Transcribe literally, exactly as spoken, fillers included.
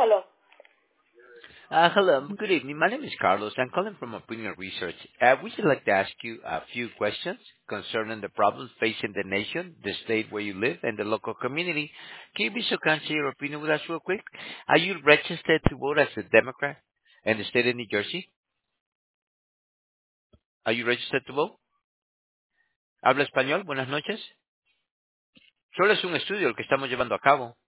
Hello. Uh Hello. Good evening. My name is Carlos. I'm calling from Opinion Research. Uh, we would like to ask you a few questions concerning the problems facing the nation, the state where you live, and the local community. Can you be so kind to share your opinion with us real quick? Are you registered to vote as a Democrat in the state of New Jersey? Are you registered to vote? ¿Habla español? Buenas noches. Solo es un estudio el que estamos llevando a cabo.